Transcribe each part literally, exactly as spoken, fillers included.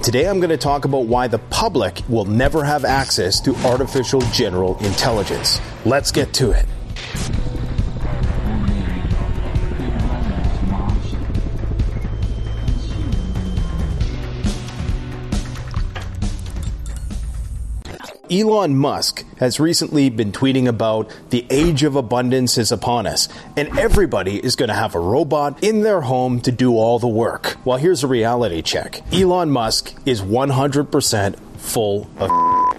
Today I'm going to talk about why the public will never have access to artificial general intelligence. Let's get to it. Elon Musk has recently been tweeting about the age of abundance is upon us, and everybody is going to have a robot in their home to do all the work. Well, here's a reality check. Elon Musk is one hundred percent full of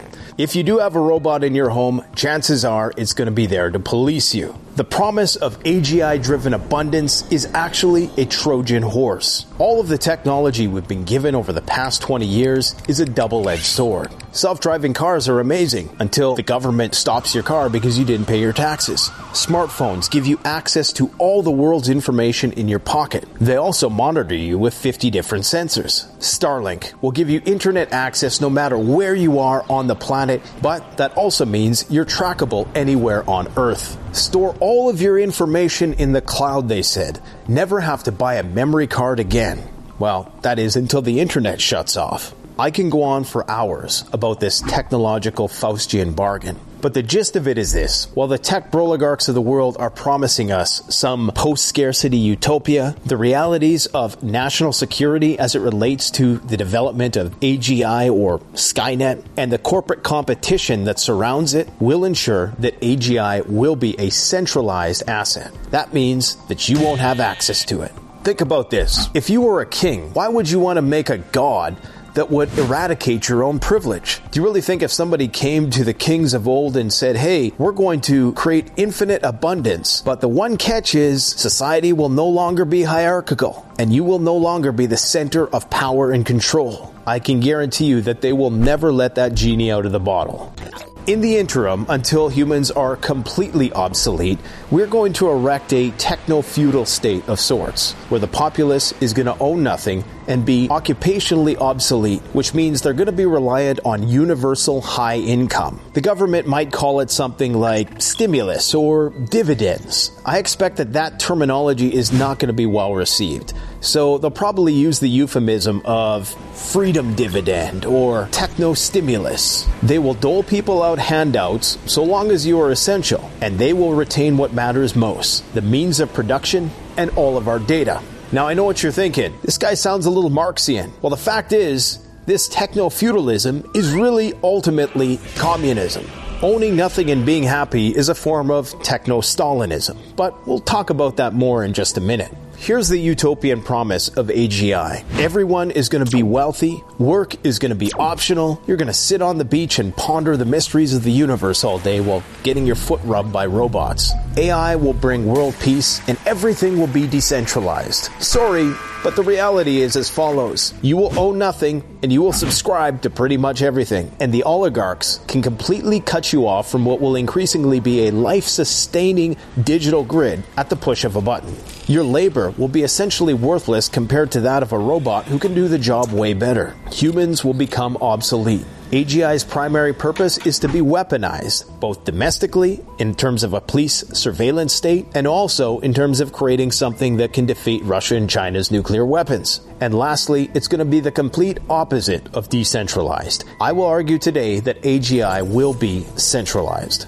If you do have a robot in your home, chances are it's going to be there to police you. The promise of A G I-driven abundance is actually a Trojan horse. All of the technology we've been given over the past twenty years is a double-edged sword. Self-driving cars are amazing until the government stops your car because you didn't pay your taxes. Smartphones give you access to all the world's information in your pocket. They also monitor you with fifty different sensors. Starlink will give you internet access no matter where you are on the planet, but that also means you're trackable anywhere on Earth. Store all of your information in the cloud, they said. Never have to buy a memory card again. Well, that is until the internet shuts off. I can go on for hours about this technological Faustian bargain. But the gist of it is this. While the tech oligarchs of the world are promising us some post-scarcity utopia, the realities of national security as it relates to the development of A G I or Skynet and the corporate competition that surrounds it will ensure that A G I will be a centralized asset. That means that you won't have access to it. Think about this. If you were a king, why would you want to make a god that would eradicate your own privilege? Do you really think if somebody came to the kings of old and said, hey, we're going to create infinite abundance, but the one catch is society will no longer be hierarchical and you will no longer be the center of power and control? I can guarantee you that they will never let that genie out of the bottle. In the interim, until humans are completely obsolete, we're going to erect a techno-feudal state of sorts, where the populace is going to own nothing and be occupationally obsolete, which means they're going to be reliant on universal high income. The government might call it something like stimulus or dividends. I expect that that terminology is not going to be well received. So they'll probably use the euphemism of freedom dividend or techno-stimulus. They will dole people out handouts so long as you are essential, and they will retain what matters most, the means of production and all of our data. Now, I know what you're thinking. This guy sounds a little Marxian. Well, the fact is, this techno-feudalism is really ultimately communism. Owning nothing and being happy is a form of techno-Stalinism. But we'll talk about that more in just a minute. Here's the utopian promise of A G I. Everyone is going to be wealthy. Work is going to be optional. You're going to sit on the beach and ponder the mysteries of the universe all day while getting your foot rubbed by robots. A I will bring world peace and everything will be decentralized. Sorry, but the reality is as follows. You will own nothing and you will subscribe to pretty much everything. And the oligarchs can completely cut you off from what will increasingly be a life-sustaining digital grid at the push of a button. Your labor will be essentially worthless compared to that of a robot who can do the job way better. Humans will become obsolete. A G I's primary purpose is to be weaponized, both domestically, in terms of a police surveillance state, and also in terms of creating something that can defeat Russia and China's nuclear weapons. And lastly, it's going to be the complete opposite of decentralized. I will argue today that A G I will be centralized.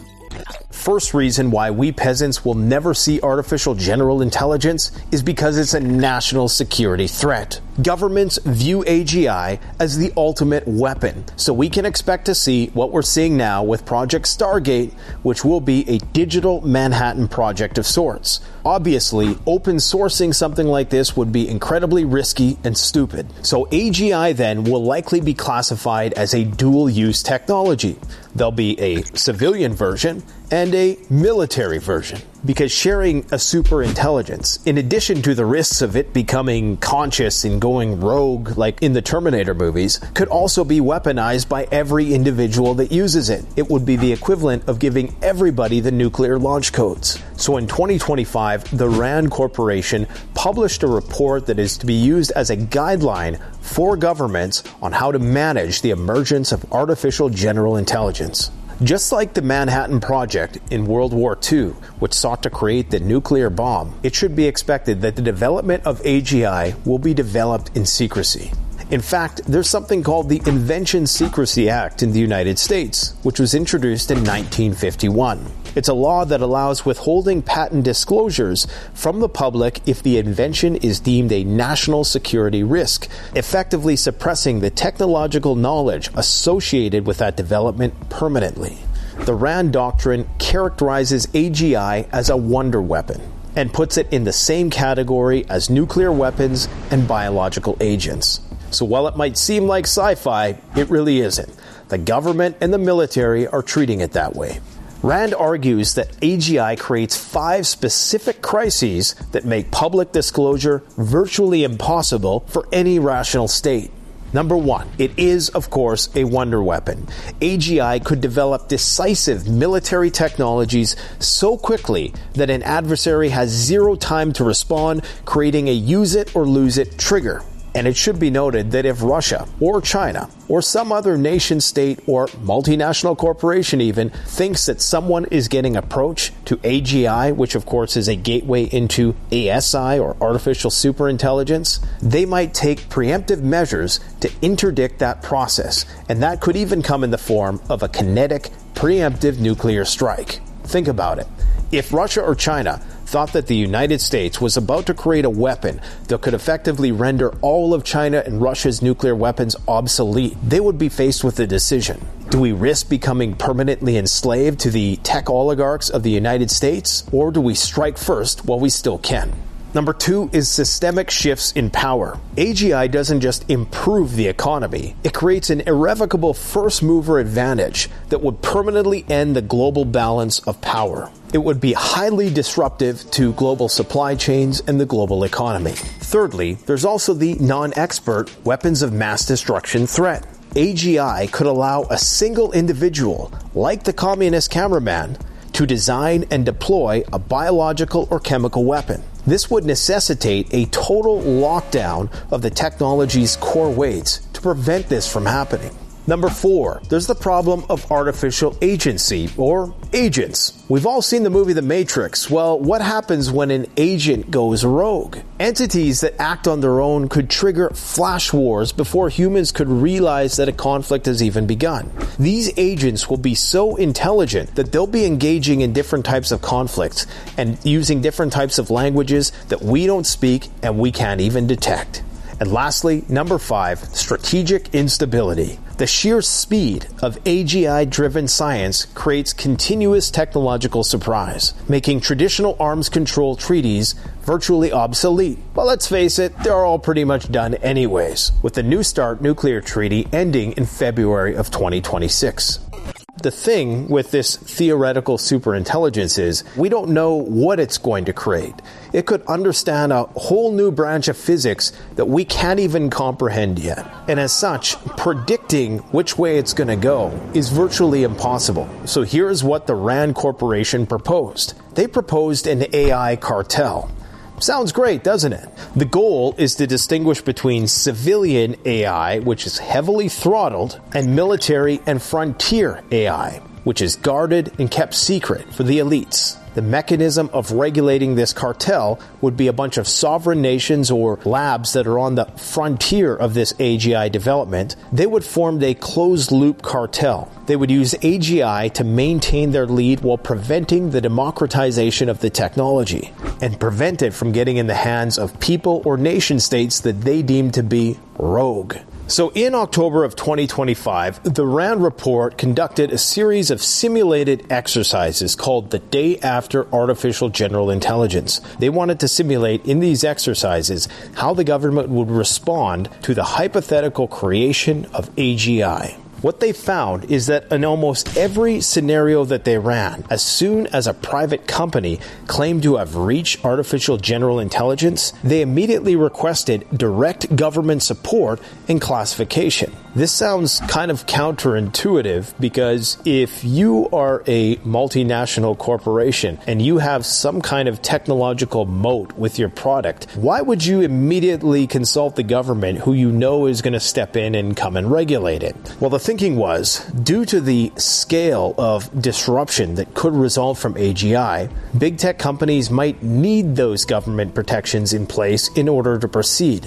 First reason why we peasants will never see artificial general intelligence is because it's a national security threat. Governments view A G I as the ultimate weapon, so we can expect to see what we're seeing now with Project Stargate, which will be a digital Manhattan Project of sorts. Obviously, open sourcing something like this would be incredibly risky and stupid. So A G I then will likely be classified as a dual-use technology. There'll be a civilian version and a military version. Because sharing a super intelligence, in addition to the risks of it becoming conscious and going rogue like in the Terminator movies, could also be weaponized by every individual that uses it. It would be the equivalent of giving everybody the nuclear launch codes. So in twenty twenty-five, the RAND Corporation published a report that is to be used as a guideline for governments on how to manage the emergence of artificial general intelligence. Just like the Manhattan Project in World War Two, which sought to create the nuclear bomb, it should be expected that the development of A G I will be developed in secrecy. In fact, there's something called the Invention Secrecy Act in the United States, which was introduced in nineteen fifty-one. It's a law that allows withholding patent disclosures from the public if the invention is deemed a national security risk, effectively suppressing the technological knowledge associated with that development permanently. The RAND doctrine characterizes A G I as a wonder weapon and puts it in the same category as nuclear weapons and biological agents. So while it might seem like sci-fi, it really isn't. The government and the military are treating it that way. RAND argues that A G I creates five specific crises that make public disclosure virtually impossible for any rational state. Number one, it is, of course, a wonder weapon. A G I could develop decisive military technologies so quickly that an adversary has zero time to respond, creating a use-it-or-lose-it trigger. And it should be noted that if Russia or China or some other nation state or multinational corporation even thinks that someone is getting approached to A G I, which of course is a gateway into A S I or artificial superintelligence, they might take preemptive measures to interdict that process. And that could even come in the form of a kinetic preemptive nuclear strike. Think about it. If Russia or China thought that the United States was about to create a weapon that could effectively render all of China and Russia's nuclear weapons obsolete, they would be faced with a decision. Do we risk becoming permanently enslaved to the tech oligarchs of the United States, or do we strike first while we still can? Number two is systemic shifts in power. A G I doesn't just improve the economy, it creates an irrevocable first-mover advantage that would permanently end the global balance of power. It would be highly disruptive to global supply chains and the global economy. Thirdly, there's also the non-expert weapons of mass destruction threat. A G I could allow a single individual, like the communist cameraman, to design and deploy a biological or chemical weapon. This would necessitate a total lockdown of the technology's core weights to prevent this from happening. Number four, there's the problem of artificial agency, or agents. We've all seen the movie The Matrix. Well, what happens when an agent goes rogue? Entities that act on their own could trigger flash wars before humans could realize that a conflict has even begun. These agents will be so intelligent that they'll be engaging in different types of conflicts and using different types of languages that we don't speak and we can't even detect. And lastly, number five, strategic instability. The sheer speed of A G I-driven science creates continuous technological surprise, making traditional arms control treaties virtually obsolete. But let's face it, they're all pretty much done anyways, with the New START nuclear treaty ending in February of twenty twenty-six. The thing with this theoretical superintelligence is we don't know what it's going to create. It could understand a whole new branch of physics that we can't even comprehend yet. And as such, predicting which way it's going to go is virtually impossible. So here's what the RAND Corporation proposed. They proposed an A I cartel. Sounds great, doesn't it? The goal is to distinguish between civilian A I, which is heavily throttled, and military and frontier A I, which is guarded and kept secret for the elites. The mechanism of regulating this cartel would be a bunch of sovereign nations or labs that are on the frontier of this A G I development. They would form a closed-loop cartel. They would use A G I to maintain their lead while preventing the democratization of the technology and prevent it from getting in the hands of people or nation states that they deem to be rogue. So in October of twenty twenty-five, the RAND report conducted a series of simulated exercises called the Day After Artificial General Intelligence. They wanted to simulate in these exercises how the government would respond to the hypothetical creation of A G I. What they found is that in almost every scenario that they ran, as soon as a private company claimed to have reached artificial general intelligence, they immediately requested direct government support and classification. This sounds kind of counterintuitive because if you are a multinational corporation and you have some kind of technological moat with your product, why would you immediately consult the government who you know is going to step in and come and regulate it? Well, the thinking was, due to the scale of disruption that could result from A G I, big tech companies might need those government protections in place in order to proceed.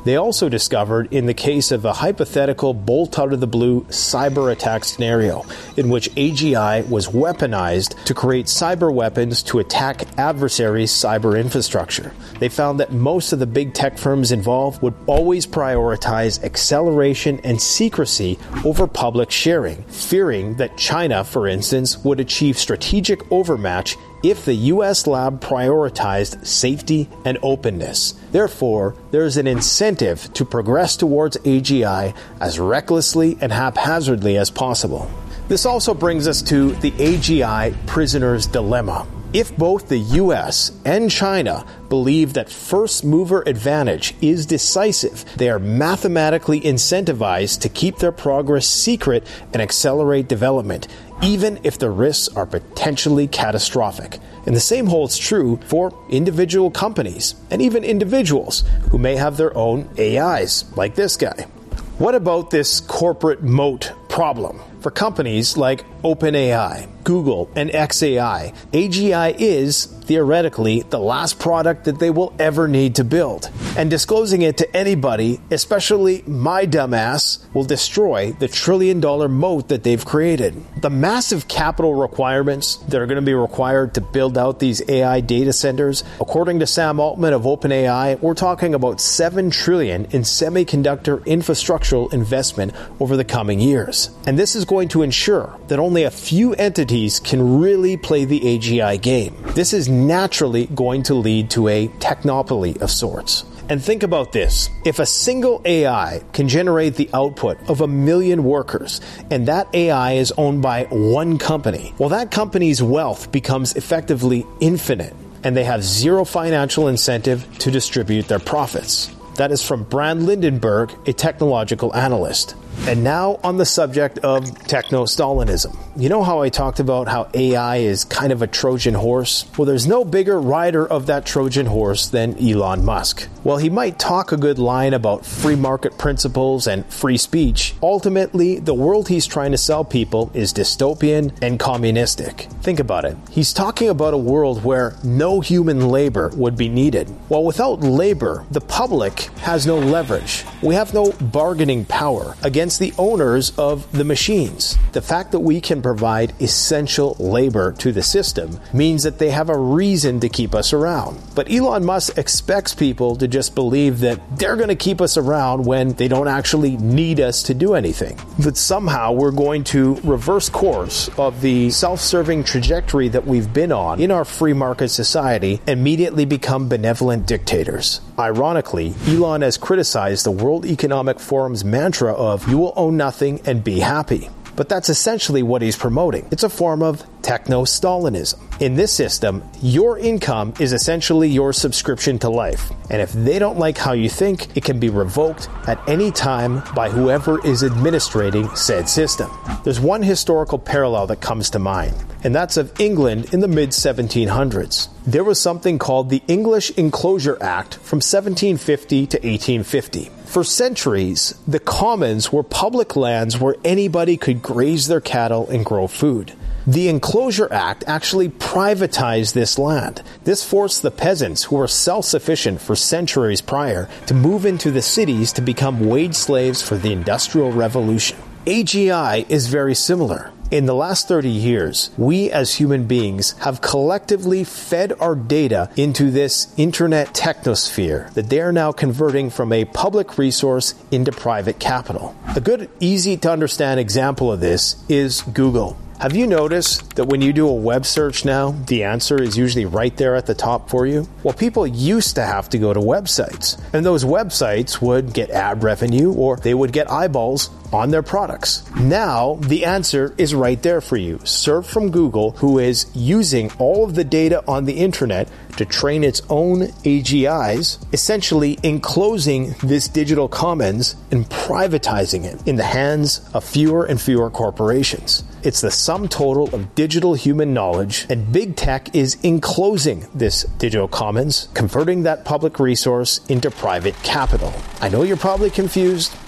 They also discovered in the case of a hypothetical bolt-out-of-the-blue cyber attack scenario in which A G I was weaponized to create cyber weapons to attack adversaries' cyber infrastructure. They found that most of the big tech firms involved would always prioritize acceleration and secrecy over public sharing, fearing that China, for instance, would achieve strategic overmatch if the U S lab prioritized safety and openness. Therefore, there is an incentive to progress towards A G I as recklessly and haphazardly as possible. This also brings us to the A G I prisoner's dilemma. If both the U S and China believe that first mover advantage is decisive, they are mathematically incentivized to keep their progress secret and accelerate development, even if the risks are potentially catastrophic. And the same holds true for individual companies and even individuals who may have their own A Is, like this guy. What about this corporate moat problem? For companies like OpenAI, Google, and xAI, A G I is, theoretically, the last product that they will ever need to build. And disclosing it to anybody, especially my dumbass, will destroy the trillion-dollar moat that they've created. The massive capital requirements that are going to be required to build out these A I data centers, according to Sam Altman of OpenAI, we're talking about seven trillion dollars in semiconductor infrastructural investment over the coming years. And this is going to ensure that only a few entities can really play the A G I game. This is naturally going to lead to a technopoly of sorts. And think about this. If a single A I can generate the output of a million workers, and that A I is owned by one company, well, that company's wealth becomes effectively infinite, and they have zero financial incentive to distribute their profits. That is from Brand Lindenberg, a technological analyst. And now on the subject of techno-Stalinism. You know how I talked about how A I is kind of a Trojan horse? Well, there's no bigger rider of that Trojan horse than Elon Musk. While he might talk a good line about free market principles and free speech, ultimately, the world he's trying to sell people is dystopian and communistic. Think about it. He's talking about a world where no human labor would be needed. Well, without labor, the public has no leverage. We have no bargaining power against the owners of the machines. The fact that we can provide essential labor to the system means that they have a reason to keep us around. But Elon Musk expects people to just believe that they're going to keep us around when they don't actually need us to do anything. That somehow we're going to reverse course of the self-serving trajectory that we've been on in our free market society and immediately become benevolent dictators. Ironically, Elon has criticized the World Economic Forum's mantra of "you will own nothing and be happy." But that's essentially what he's promoting. It's a form of techno-Stalinism. In this system, your income is essentially your subscription to life. And if they don't like how you think, it can be revoked at any time by whoever is administrating said system. There's one historical parallel that comes to mind, and that's of England in the mid seventeen hundreds. There was something called the English Enclosure Act from seventeen fifty to eighteen fifty. For centuries, the commons were public lands where anybody could graze their cattle and grow food. The Enclosure Act actually privatized this land. This forced the peasants, who were self-sufficient for centuries prior, to move into the cities to become wage slaves for the Industrial Revolution. A G I is very similar. In the last thirty years, we as human beings have collectively fed our data into this internet technosphere that they are now converting from a public resource into private capital. A good, easy to understand example of this is Google. Have you noticed that when you do a web search now, the answer is usually right there at the top for you? Well, people used to have to go to websites, and those websites would get ad revenue or they would get eyeballs on their products. Now, the answer is right there for you, served from Google, who is using all of the data on the internet to train its own A G Is, essentially enclosing this digital commons and privatizing it in the hands of fewer and fewer corporations. It's the sum total of digital human knowledge, and big tech is enclosing this digital commons, converting that public resource into private capital. I know you're probably confused.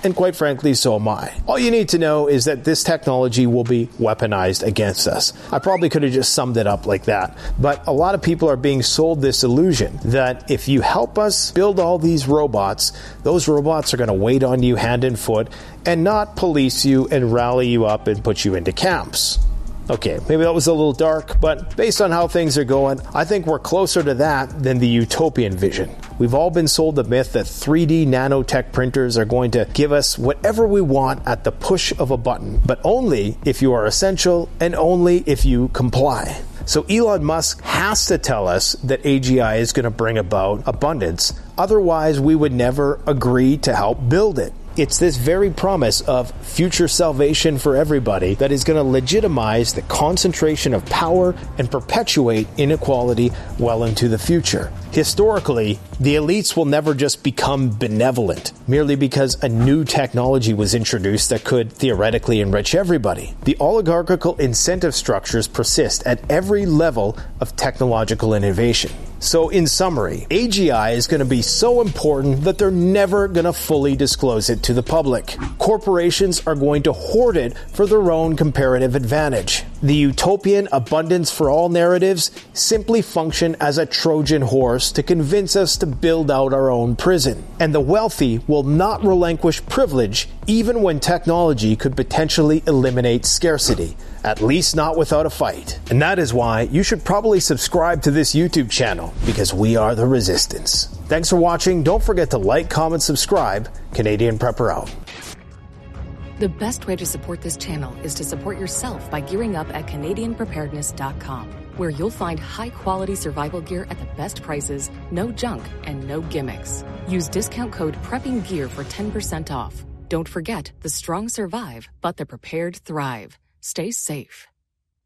and quite frankly, so am I. All you need to know is that this technology will be weaponized against us. I probably could have just summed it up like that, but a lot of people are being sold this illusion that if you help us build all these robots, those robots are going to wait on you hand and foot and not police you and rally you up and put you into camps. Okay, maybe that was a little dark, but based on how things are going, I think we're closer to that than the utopian vision. We've all been sold the myth that three D nanotech printers are going to give us whatever we want at the push of a button, but only if you are essential and only if you comply. So Elon Musk has to tell us that A G I is going to bring about abundance, otherwise we would never agree to help build it. It's this very promise of future salvation for everybody that is going to legitimize the concentration of power and perpetuate inequality well into the future. Historically, the elites will never just become benevolent merely because a new technology was introduced that could theoretically enrich everybody. The oligarchical incentive structures persist at every level of technological innovation. So in summary, A G I is going to be so important that they're never going to fully disclose it to the public. Corporations are going to hoard it for their own comparative advantage. The utopian abundance for all narratives simply function as a Trojan horse to convince us to build out our own prison. And the wealthy will not relinquish privilege even when technology could potentially eliminate scarcity. At least not without a fight. And that is why you should probably subscribe to this YouTube channel, because we are the resistance. Thanks for watching. Don't forget to like, comment, subscribe. Canadian Prepper out. The best way to support this channel is to support yourself by gearing up at Canadian Preparedness dot com, where you'll find high-quality survival gear at the best prices, no junk, and no gimmicks. Use discount code PREPPINGGEAR for ten percent off. Don't forget, the strong survive, but the prepared thrive. Stay safe.